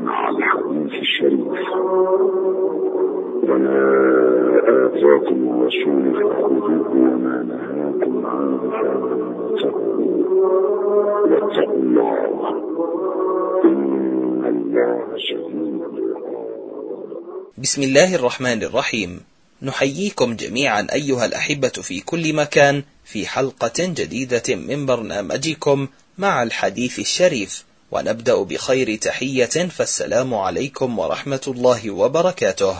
مع الحديث الشريف. وما آتاكم الرسول فخذوه وما نهاكم عنه فانتهوا واتقوا الله إن الله شديد العقاب. بسم الله الرحمن الرحيم. نحييكم جميعا أيها الأحبة في كل مكان في حلقة جديدة من برنامجكم مع الحديث الشريف، ونبدأ بخير تحية، فالسلام عليكم ورحمة الله وبركاته.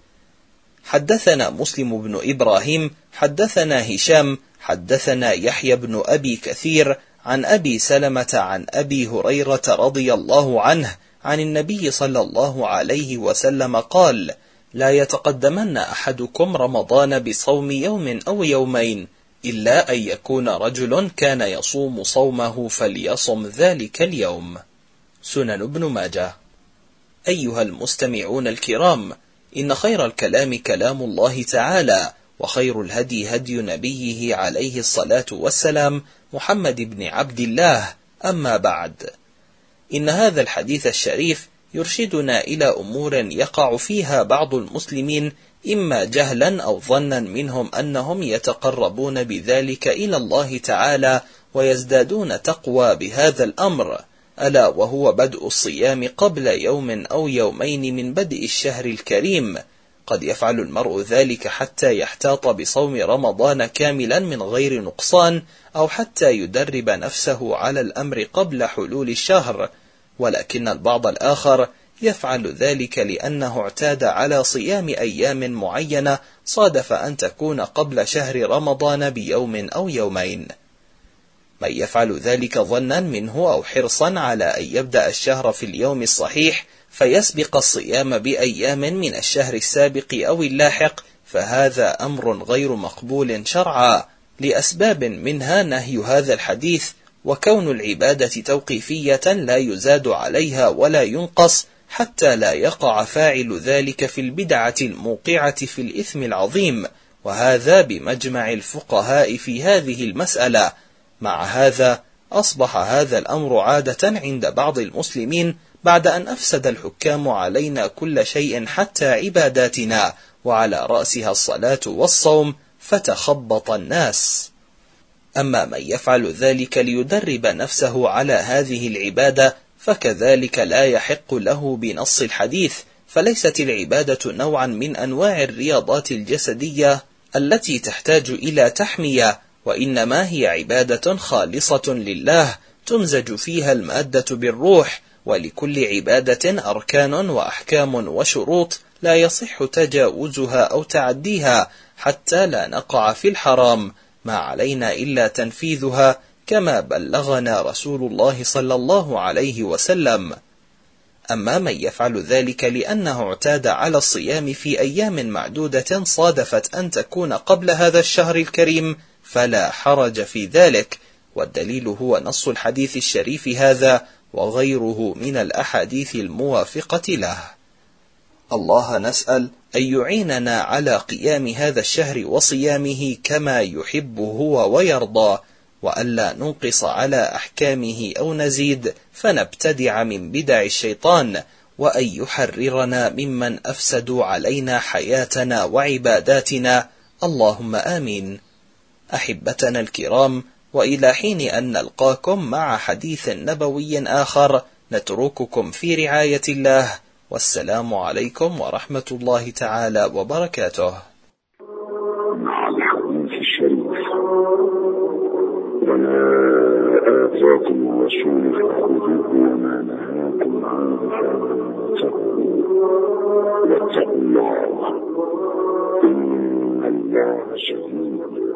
حدثنا مسلم بن إبراهيم حدثنا هشام حدثنا يحيى بن أبي كثير عن أبي سلمة عن أبي هريرة رضي الله عنه عن النبي صلى الله عليه وسلم قال: لا يتقدمن أحدكم رمضان بصوم يوم أو يومين، إلا أن يكون رجل كان يصوم صومه فليصم ذلك اليوم. سنن ابن ماجه. أيها المستمعون الكرام، إن خير الكلام كلام الله تعالى، وخير الهدي هدي نبيه عليه الصلاة والسلام محمد بن عبد الله. أما بعد، إن هذا الحديث الشريف يرشدنا إلى أمور يقع فيها بعض المسلمين إما جهلا أو ظنا منهم أنهم يتقربون بذلك إلى الله تعالى ويزدادون تقوى بهذا الأمر، ألا وهو بدء الصيام قبل يوم أو يومين من بدء الشهر الكريم. قد يفعل المرء ذلك حتى يحتاط بصوم رمضان كاملا من غير نقصان، أو حتى يدرب نفسه على الأمر قبل حلول الشهر، ولكن البعض الآخر يفعل ذلك لأنه اعتاد على صيام أيام معينة صادف أن تكون قبل شهر رمضان بيوم أو يومين. من يفعل ذلك ظنا منه أو حرصا على أن يبدأ الشهر في اليوم الصحيح فيسبق الصيام بأيام من الشهر السابق أو اللاحق، فهذا أمر غير مقبول شرعا، لأسباب منها نهي هذا الحديث، وكون العبادة توقيفية لا يزاد عليها ولا ينقص، حتى لا يقع فاعل ذلك في البدعة الموقعة في الإثم العظيم، وهذا بمجمع الفقهاء في هذه المسألة. مع هذا أصبح هذا الأمر عادة عند بعض المسلمين بعد أن أفسد الحكام علينا كل شيء حتى عباداتنا، وعلى رأسها الصلاة والصوم، فتخبط الناس. أما من يفعل ذلك ليدرب نفسه على هذه العبادة فكذلك لا يحق له بنص الحديث، فليست العبادة نوعا من أنواع الرياضات الجسدية التي تحتاج إلى تحمية، وإنما هي عبادة خالصة لله تمزج فيها المادة بالروح، ولكل عبادة أركان وأحكام وشروط لا يصح تجاوزها أو تعديها حتى لا نقع في الحرام، ما علينا إلا تنفيذها كما بلغنا رسول الله صلى الله عليه وسلم. أما من يفعل ذلك لأنه اعتاد على الصيام في أيام معدودة صادفت أن تكون قبل هذا الشهر الكريم فلا حرج في ذلك، والدليل هو نص الحديث الشريف هذا وغيره من الأحاديث الموافقة له. الله نسأل أن يعيننا على قيام هذا الشهر وصيامه كما يحب هو ويرضى، وألا ننقص على أحكامه أو نزيد فنبتدع من بدع الشيطان، وأن يحررنا ممن أفسدوا علينا حياتنا وعباداتنا، اللهم آمين. أحبتنا الكرام، وإلى حين أن نلقاكم مع حديث نبوي آخر نترككم في رعاية الله، والسلام عليكم ورحمة الله تعالى وبركاته. مع الحديث الشريف. وما آتاكم الرسول فخذوه وما نهاكم عنه فانتهوا واتقوا الله إن الله شديد العقاب.